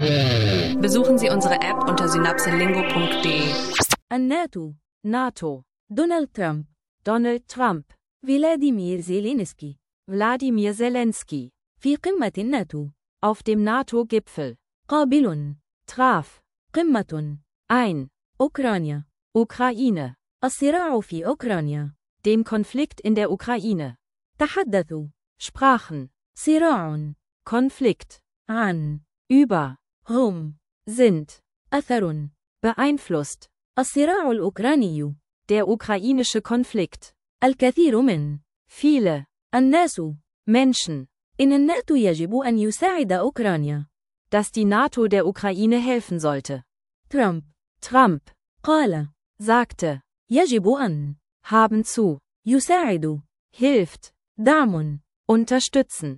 Besuchen Sie unsere App unter synapselingo.de. الناتو NATO دونالد ترامب فلاديمير زيلينسكي Wladimir Zelensky في قمة الناتو auf dem NATO-Gipfel قابل traf قمة ein أوكرانيا Ukraine الصراع في أوكرانيا dem Konflikt in der Ukraine تحدثوا sprachen صراع Konflikt عن über هم sind أثر beeinflusst الصراع الأوكراني der ukrainische Konflikt الكثير من viele الناس Menschen إن الناتو يجب أن يساعد أوكرانيا dass die NATO der Ukraine helfen sollte. Trump قال sagte يجب أن haben zu يساعد hilft دعم unterstützen.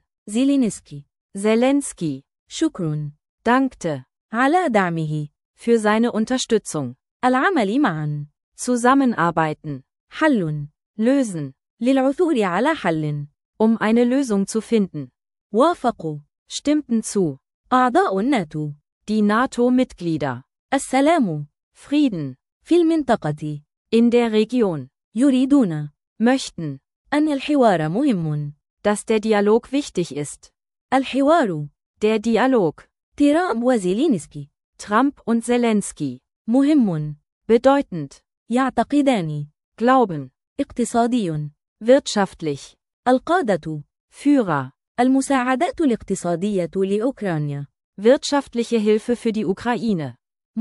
زيلينسكي شكر dankte على دعمه für seine Unterstützung. العمل معا zusammenarbeiten حل lösen للعثور على حل eine Lösung zu finden. وافقوا stimmten zu أعضاء الناتو die NATO-Mitglieder السلام Frieden في المنطقة in der Region يريدون möchten أن الحوار مهم dass der Dialog wichtig ist. الحوار Der Dialog ترامب وزيلينسكي Trump und Zelensky مهم bedeutend يعتقدان glauben اقتصادي wirtschaftlich القادة Führer المساعدات الاقتصادية لأوكرانيا wirtschaftliche Hilfe für die Ukraine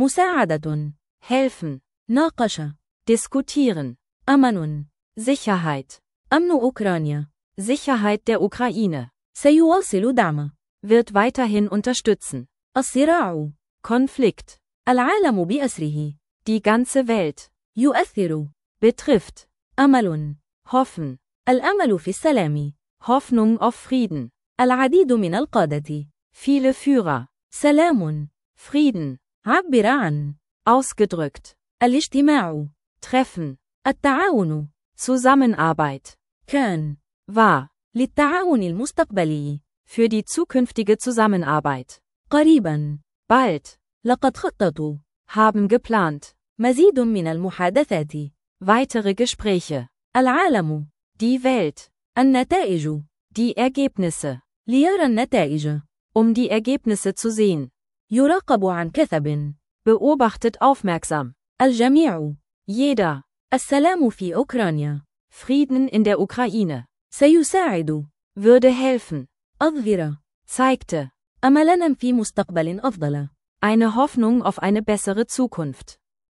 مساعدة helfen ناقش diskutieren أمن Sicherheit أمن أوكرانيا Sicherheit der Ukraine سيواصل دعم wird weiterhin unterstützen. الصراع Konflikt العالم بأسره die ganze Welt يؤثر betrifft أمل hoffen الأمل في السلام Hoffnung auf Frieden العديد من القادة viele Führer سلام Frieden عبر عن ausgedrückt الاجتماع treffen التعاون Zusammenarbeit كان war للتعاون المستقبلي für die zukünftige Zusammenarbeit قريبا bald لقد خططوا haben geplant مزيد من المحادثات weitere Gespräche العالم die Welt النتائج die Ergebnisse ليرى النتائج die Ergebnisse zu sehen يراقب عن كثب beobachtet aufmerksam الجميع jeder السلام في أوكرانيا Frieden in der Ukraine سيساعد würde helfen أظهر zeigte أملاً في مستقبل أفضل eine Hoffnung auf eine bessere Zukunft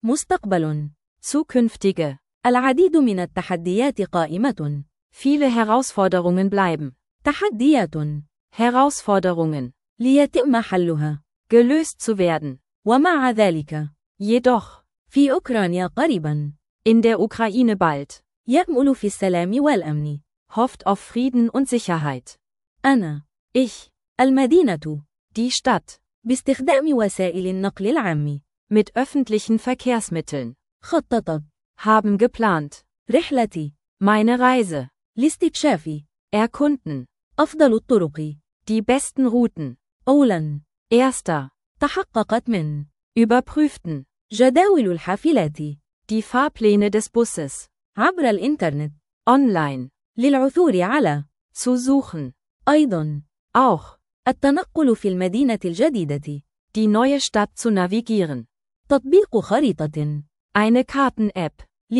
مستقبل zukünftige العديد من التحديات قائمة viele Herausforderungen bleiben تحديات Herausforderungen ليتم حلها gelöst zu werden ومع ذلك jedoch في أوكرانيا قريباً in der Ukraine bald يأمل في السلام والأمن hofft auf Frieden und Sicherheit أنا ich المدينة die Stadt باستخدام وسائل النقل العام mit öffentlichen Verkehrsmitteln خططت haben geplant رحلتي meine Reise لاستكشاف erkunden أفضل الطرق die besten Routen أولاً erster تحققت من überprüften جداول الحافلات die Fahrpläne des Busses عبر الإنترنت online للعثور على zu suchen أيضاً auch التنقل في المدينة الجديدة die neue Stadt zu navigieren تطبيق خريطة eine Karten-App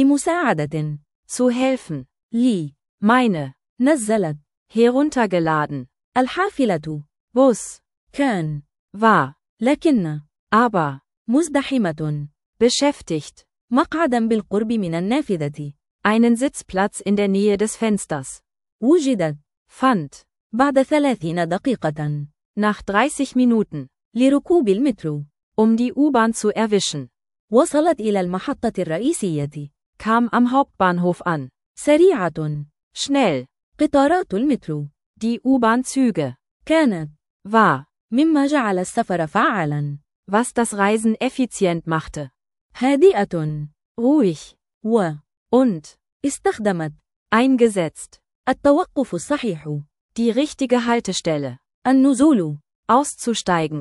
لمساعدة zu helfen لي meine نزلت heruntergeladen الحافلة Bus كان war لكن aber مزدحمة beschäftigt مقعدا بالقرب من النافذة einen Sitzplatz in der Nähe des Fensters وجدت fand بعد 30 دقيقة nach 30 Minuten لركوب المترو die U-Bahn zu erwischen وصلت إلى المحطة الرئيسية kam am Hauptbahnhof an سريعة schnell قطارات المترو die U-Bahn-Züge كانت war مما جعل السفر فعالا was das Reisen effizient machte هادئة ruhig und استخدمت eingesetzt التوقف الصحيح die richtige Haltestelle النزول auszusteigen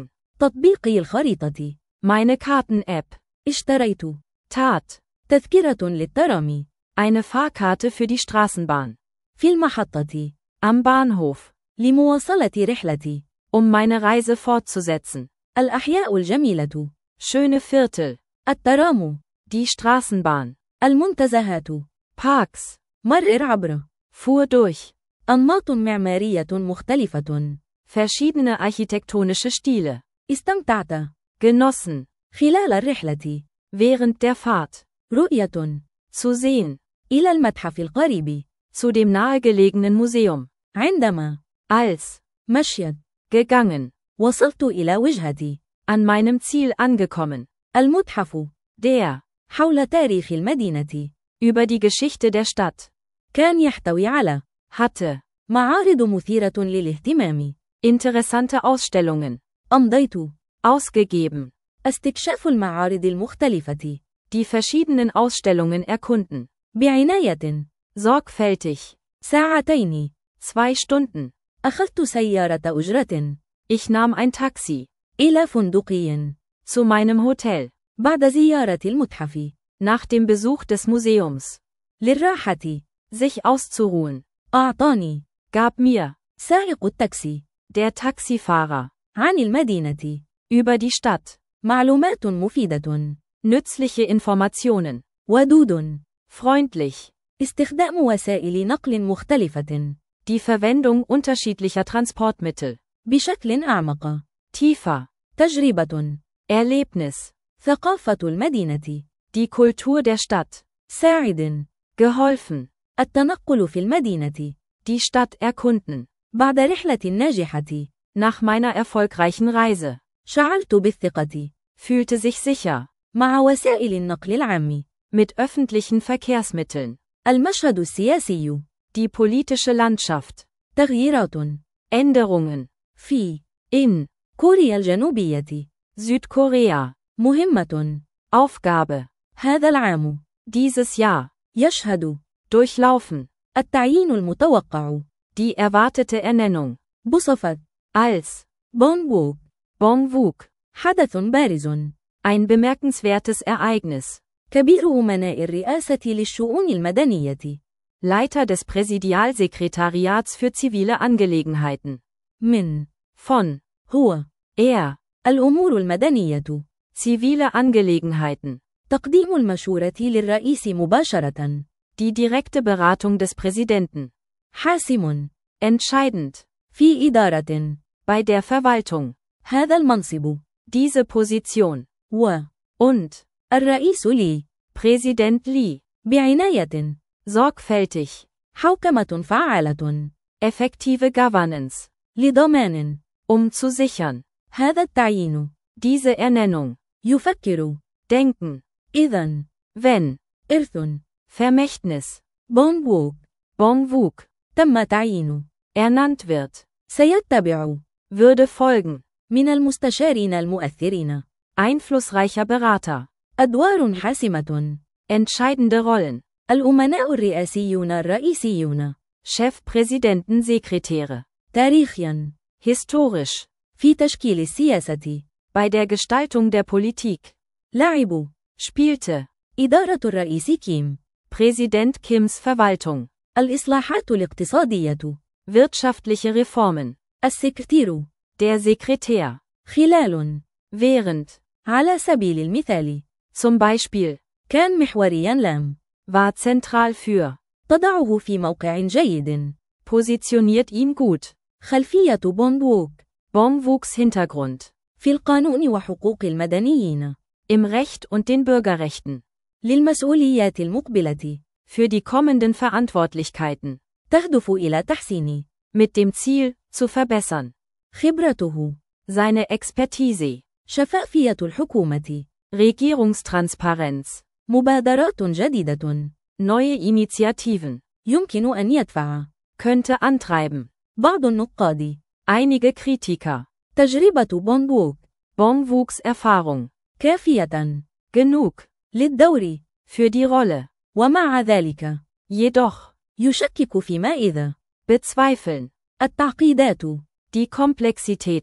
تطبيقي الخريطة. Meine Karten-App. اشتريت. Tat. تذكرة للترام. Eine Fahrkarte für die Straßenbahn. في المحطة. Am Bahnhof. لمواصلة رحلتي. Meine Reise fortzusetzen. الأحياء الجميلة. Schöne Viertel. الترام. Die Straßenbahn. المنتزهات. Parks. مرر عبر. Fuhr durch. أنماط معمارية مختلفة. Verschiedene architektonische Stile. استمتعت. Genossen. خلال الرحلة. Während der Fahrt. رؤية. Zu sehen. إلى المتحف القريب. Zu dem nahegelegenen Museum. عندما. Als. مشيت. Gegangen. وصلت إلى وجهتي. An meinem Ziel angekommen. المتحف. Der. حول تاريخ المدينة. Über die Geschichte der Stadt. كان يحتوي على. Hatte. معارض مثيرة للاهتمام. Interessante Ausstellungen. أمضيت. Ausgegeben. استكشاف المعارض المختلفة. Die verschiedenen Ausstellungen erkunden. بعناية. Sorgfältig. ساعتين. 2 Stunden. أخذت سيارة أجرة. Ich nahm ein Taxi. إلى فندقي. Zu meinem Hotel. بعد زيارة المتحف. Nach dem Besuch des Museums. للراحة. Sich auszuruhen. أعطاني. Gab mir. سائق التاكسي. Der Taxifahrer. عن المدينة. Über die Stadt. معلومات مفيدة. Nützliche Informationen. ودود. Freundlich. استخدام وسائل نقل مختلفة. Die Verwendung unterschiedlicher Transportmittel. بشكل أعمق. Tiefer. تجربة. Erlebnis. ثقافة المدينة. Die Kultur der Stadt. ساعد. Geholfen. التنقل في المدينة. Die Stadt erkunden. بعد رحلة ناجحة. Nach meiner erfolgreichen Reise. شعرت بالثقة. Fühlte sich sicher. مع وسائل النقل العام. Mit öffentlichen Verkehrsmitteln. المشهد السياسي. Die politische Landschaft. تغييرات. Änderungen. في. In. كوريا الجنوبية. Südkorea. مهمة. Aufgabe. هذا العام. Dieses Jahr. يشهد. Durchlaufen. التعيين المتوقع. Die erwartete Ernennung. بصفة. Als. بونغوك. Bongwook. حدث بارز. Ein bemerkenswertes Ereignis. كبير أمناء الرئاسة للشؤون المدنية. Leiter des Präsidialsekretariats für zivile Angelegenheiten. من. Von. هو. الأمور المدنية. Zivile Angelegenheiten. تقديم المشورة للرئيس مباشرة. Die direkte Beratung des Präsidenten. حاسم. Entscheidend. في إدارة. Bei der Verwaltung. هذا المنصب. Diese Position. Und. الرئيس لي. Präsident Lee. بعناية. Sorgfältig. حوكمة فعالة. Effektive Governance. لضمان. Zu sichern. هذا التعيين. Diese Ernennung. يفكر. Denken. إذن. Wenn. إرث. Vermächtnis. بونغوك. Bongwook. تم تعيين. Ernannt wird. سيتبع. Würde folgen. من المستشارين المؤثرين. Einflussreicher Berater. أدوار حاسمة. Entscheidende Rollen. الأمناء الرئاسيون الرئيسيون. Chefpräsidentensekretäre. تاريخيا. Historisch. في تشكيل السياسة. Bei der Gestaltung der Politik. لعب. Spielte. إدارة الرئيس كيم. Präsident Kims Verwaltung. الإصلاحات الاقتصادية. Wirtschaftliche Reformen. السكرتير. Der Sekretär. خلال. Während. على سبيل المثال. Zum Beispiel. كان محوريا لام. War zentral für. تضعه في موقع جيد. Positioniert ihn gut. خلفية بونغوك. Bongwooks Hintergrund. في القانون وحقوق المدنيين. Im Recht und den Bürgerrechten. للمسؤوليات المقبلة. Für die kommenden Verantwortlichkeiten. تهدف إلى تحسين. Mit dem Ziel, zu verbessern. خبرته. Seine Expertise. شفافية الحكومة. Regierungstransparenz. مبادرات جديدة. Neue Initiativen. يمكن أن يدفع. Könnte antreiben. بعض النقاد. Einige Kritiker. تجربة بونغوك. Bongwooks Erfahrung. كافية. Genug. للدور. Für die Rolle. ومع ذلك. Jedoch. يشكك فيما إذا. Bezweifeln. التعقيدات. Die Komplexitäten.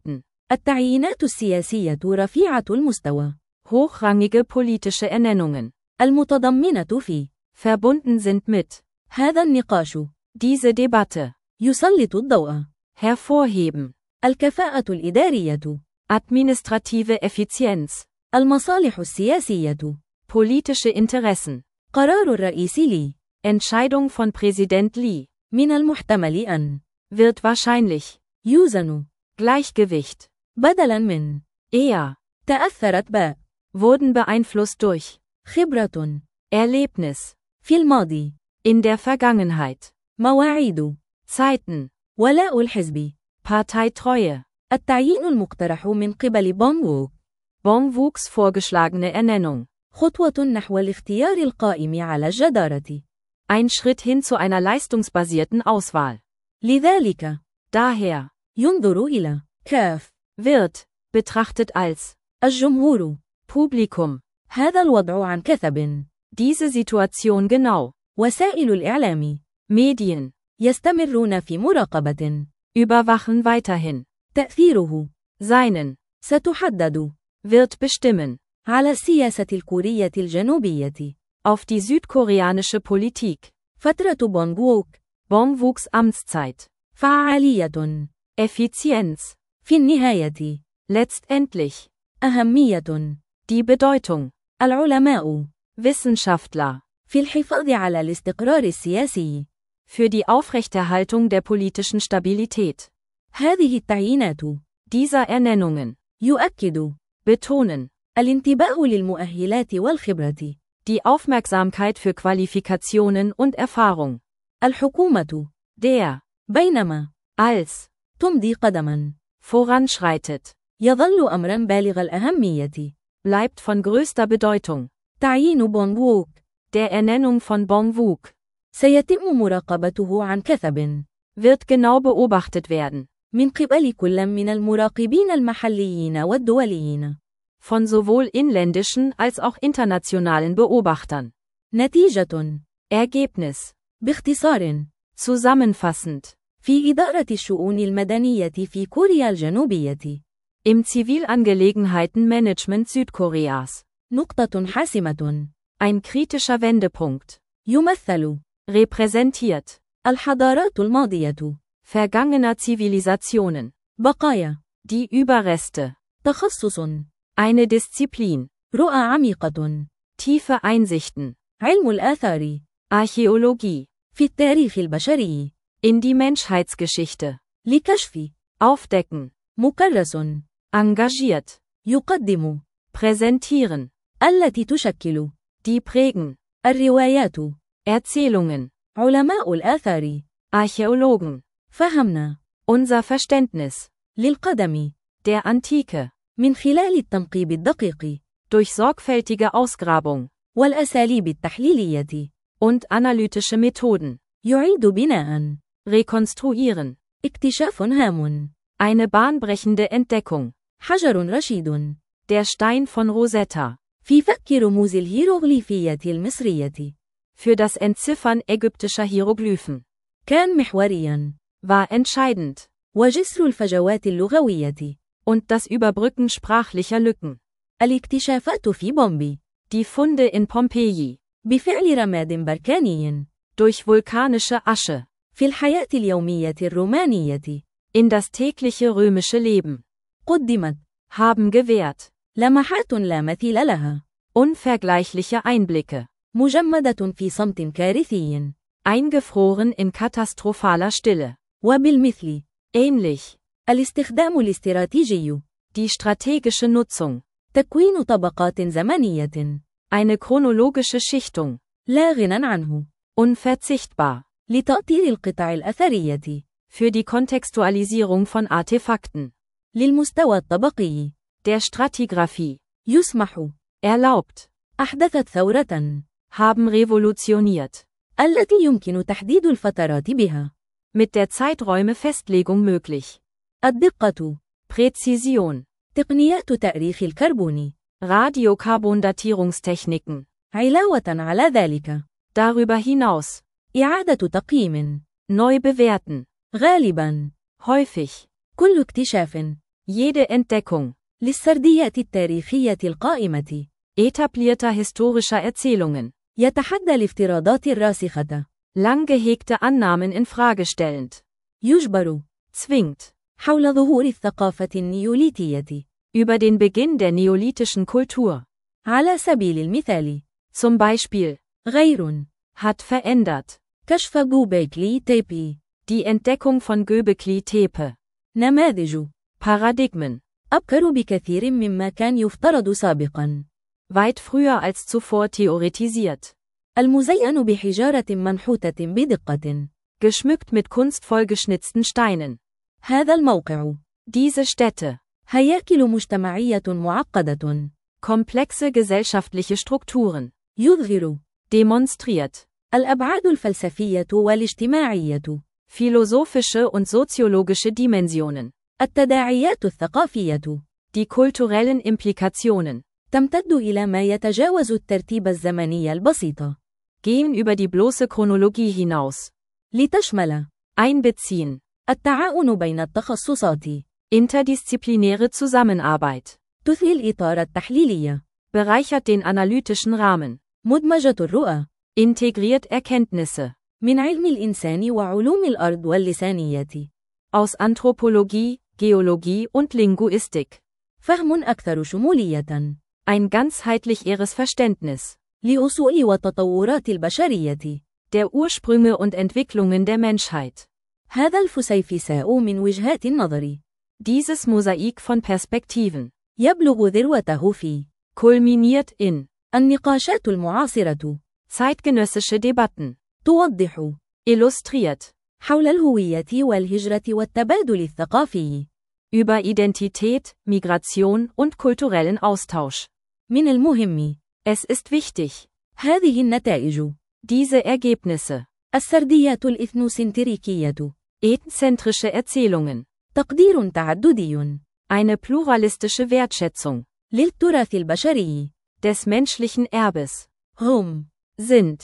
التعيينات السياسية رفيعة المستوى. Hochrangige politische Ernennungen. المتضمنة في Verbunden sind mit. هذا النقاش. Diese Debatte. يسلط الضوء. Hervorheben. الكفاءة الإدارية. Administrative Effizienz. المصالح السياسية. Politische Interessen. قرار الرئيس لي. Entscheidung von Präsident Lee. من المحتمل أن Wird wahrscheinlich. يوزن Gleichgewicht. بدلاً من Eher. تأثرت Wurden beeinflusst durch. خبرة Erlebnis. في الماضي. In der Vergangenheit. مواعيد. Zeiten. ولاء الحزب. Parteitreue. التعيين المقترح من قبل بون ووك. Bong Wuchs vorgeschlagene Ernennung. خطوة نحو الاختيار القائم على الجدارة. Ein Schritt hin zu einer leistungsbasierten Auswahl. لذلك Daher. ينظر إلى كاف Wird. Betrachtet als. الجمهور. Publikum. هذا الوضع عن كثب. Diese Situation genau. وسائل الإعلام Medien. يستمرون في مراقبة. Überwachen weiterhin. تأثيره Seinen. ستحدد Wird bestimmen. على السياسة الكورية الجنوبية. Auf die südkoreanische Politik. فترة بونغ ووك. Bong Wuchs Amtszeit. فعالية. Effizienz. في النهاية. Letztendlich. أهمية. Die Bedeutung. العلماء. Wissenschaftler. في الحفاظ على الاستقرار السياسي. Für die Aufrechterhaltung der politischen Stabilität. هذه التعيينات Dieser Ernennungen. يؤكد Betonen. الانتباه للمؤهلات والخبرة. Die Aufmerksamkeit für Qualifikationen und Erfahrung. الحكومة Der. بينما Als. تمضي قدما Voranschreitet. يظل أمرا بالغ الأهمية. Bleibt von größter Bedeutung. تعيين بونغ ووك. Der Ernennung von Bong Wook. سيتم مراقبته عن كثب. Wird genau beobachtet werden. من قبل كل من المراقبين المحليين والدوليين. Von sowohl inländischen als auch internationalen Beobachtern. نتيجة. Ergebnis. باختصار. Zusammenfassend. في إدارة الشؤون المدنية في كوريا الجنوبية. Im Zivilangelegenheitenmanagement Südkoreas. نقطة حاسمة. Ein kritischer Wendepunkt. يمثل Repräsentiert. الحضارات الماضية. Vergangener Zivilisationen. بقايا. Die Überreste. تخصص. Eine Disziplin. رؤى عميقة. Tiefe Einsichten. علم الآثار. Archäologie. في التاريخ البشري. In die Menschheitsgeschichte. لكشف. Aufdecken. مكرس. Engagiert. يقدم. Präsentieren. التي تشكل. Die prägen. الروايات. Erzählungen. علماء الآثار. Archäologen. فهمنا. Unser Verständnis. للقدم. Der Antike. من خلال التنقيب الدقيق. Durch sorgfältige Ausgrabung. والأساليب التحليلية. Und analytische Methoden. يعيد بناء. Rekonstruieren. اكتشاف هام. Eine bahnbrechende Entdeckung. حجر رشيد. Der Stein von Rosetta. في فك رموز الهيروغليفية المصرية. Für das Entziffern ägyptischer Hieroglyphen. كان محوريا. War entscheidend. وجسر الفجوات اللغوية. Und das Überbrücken sprachlicher Lücken. الاكتشافات في بومبي. Die Funde in Pompeji. بفعل رماد بركاني. Durch vulkanische Asche. في الحياة اليومية الرومانية. In das tägliche römische Leben. قدمت. Haben gewährt. لمحات لا مثيل لها. Unvergleichliche Einblicke. مجمدة في صمت كارثي. Eingefroren in katastrophaler Stille. وبالمثل. Ähnlich. الاستخدام الاستراتيجي. Die strategische Nutzung. تكوين طبقات زمنية. Eine chronologische Schichtung. لا غنى عنه. Unverzichtbar. لتأطير القطع الأثرية. Für die Kontextualisierung von Artefakten. للمستوى الطبقي. Der Stratigraphie. يسمح. Erlaubt. أحدثت ثورة. Haben revolutioniert. التي يمكن تحديد الفترات بها. Mit der Zeiträume-Festlegung möglich. الدقة. Präzision. تقنيات تأريخ الكربون. Radiokarbondatierungstechniken. علاوة على ذلك. Darüber hinaus. إعادة تقييم. Neu bewerten. غالبا. Häufig. كل اكتشاف. Jede Entdeckung للسرديات التاريخية القائمة. etablierter historischer Erzählungen, يتحدى الافتراضات الراسخة. lang gehegte Annahmen in Frage stellend, يجبر zwingt, حول ظهور الثقافة النيوليتية. über den Beginn der neolithischen Kultur, على سبيل المثال، zum Beispiel, غير hat verändert, كشف جوبيكلي تيبي. die Entdeckung von Göbekli Tepe, نماذج Paradigmen, أبكر بكثير مما كان يفترض سابقا. weit früher als zuvor theoretisiert, المزين بحجارة منحوتة بدقة. geschmückt mit kunstvoll geschnitzten Steinen. هذا الموقع Diese Städte, هياكل مجتمعية معقدة. komplexe gesellschaftliche Strukturen, يظهر demonstriert, الأبعاد الفلسفية والاجتماعية. philosophische und soziologische Dimensionen, التداعيات الثقافية die kulturellen Implikationen, تمتد إلى ما يتجاوز الترتيب الزمني البسيط، gehen über die bloße Chronologie hinaus, لتشمل einbeziehen, التعاون بين التخصصات، interdisziplinäre Zusammenarbeit, تثري الإطار التحليلي، bereichert den analytischen Rahmen, مدمجة الرؤى، integriert Erkenntnisse, من علم الإنسان وعلوم الأرض واللسانية، aus Anthropologie, Geologie und Linguistik, فهم أكثر شمولية، ein ganzheitlicheres Verständnis, لأصول وتطورات البشرية، der Ursprünge und Entwicklungen der Menschheit. هذا الفسيفساء من وجهات النظر، Dieses Mosaik von Perspektiven, يبلغ ذروته في kulminiert in النقاشات المعاصرة، zeitgenössische Debatten, توضح illustriert, حول الهوية والهجرة والتبادل الثقافي. über Identität, Migration und kulturellen Austausch. من المهم Es ist wichtig, هذه النتائج، diese Ergebnisse, السرديات الإثنوسنتريكية، ethnzentrische Erzählungen, تقدير تعددي eine pluralistische Wertschätzung للتراث البشري، des menschlichen Erbes, هم sind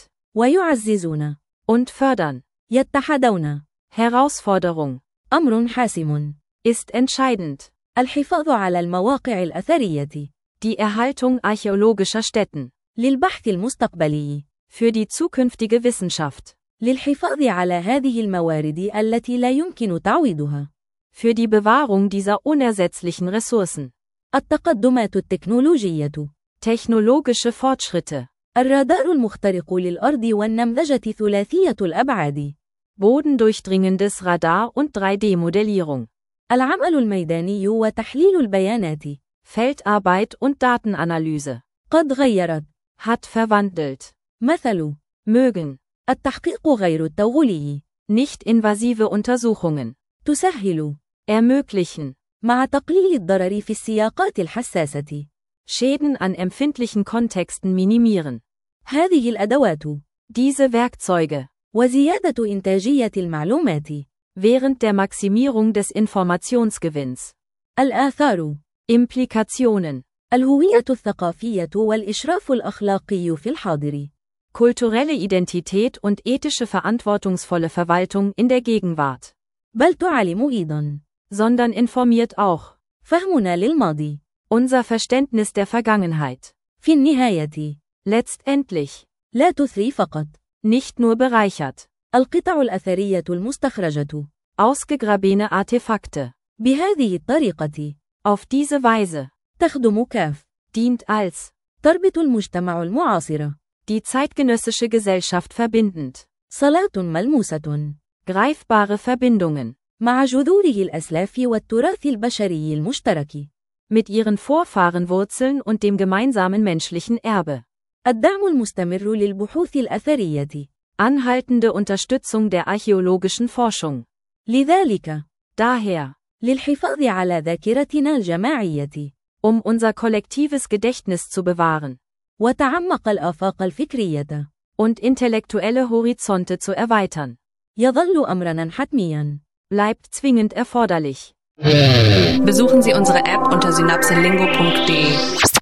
ويعززون und fördern. يتحدون. Herausforderung أمر حاسم، ist entscheidend. الحفاظ على المواقع الأثرية Die Erhaltung archäologischer Stätten للبحث المستقبلي، für die zukünftige Wissenschaft, للحفاظ على هذه الموارد التي لا يمكن تعويضها، für die Bewahrung dieser unersetzlichen Ressourcen. التقدمات التكنولوجية، Technologische Fortschritte, الرادار المخترق للأرض والنمذجة ثلاثية الأبعاد، bodendurchdringendes Radar und 3D-Modellierung, العمل الميداني وتحليل البيانات، Feldarbeit und Datenanalyse, قد غيرت، hat verwandelt, مثل mögen, التحقيق غير التوغلي، nicht-invasive Untersuchungen, تسهل، ermöglichen, مع تقليل الضرر في السياقات الحساسة. Schäden an empfindlichen Kontexten minimieren. هذه الأدوات Diese Werkzeuge, وزيادة إنتاجية المعلومات، während der Maximierung des Informationsgewinns. الآثار، Implikationen, الهوية الثقافية والإشراف الأخلاقي في الحاضر، kulturelle Identität und ethische verantwortungsvolle Verwaltung in der Gegenwart. بل تعلم أيضا، Sondern informiert auch. فهمنا للماضي، Unser Verständnis der Vergangenheit. في النهاية، Letztendlich. لا تثري فقط، Nicht nur bereichert. القطع الأثرية المستخرجة، Ausgegrabene Artefakte. بهذه الطريقة، Auf diese Weise. تخدم كاف، Dient als. تربط المجتمع المعاصر، Die zeitgenössische Gesellschaft verbindend. صلات ملموسة، Greifbare Verbindungen. مع جذوره الأسلاف والتراث البشري المشترك، Mit ihren Vorfahrenwurzeln und dem gemeinsamen menschlichen Erbe. الدعم المستمر للبحوث الأثرية، Anhaltende Unterstützung der archäologischen Forschung. لذلك، Daher. للحفاظ على ذاكرتنا الجماعية، Unser kollektives Gedächtnis zu bewahren. وتعمق الآفاق الفكرية، Und intellektuelle Horizonte zu erweitern. يظل أمرا حتميا، Bleibt zwingend erforderlich. Besuchen Sie unsere App unter synapselingo.de.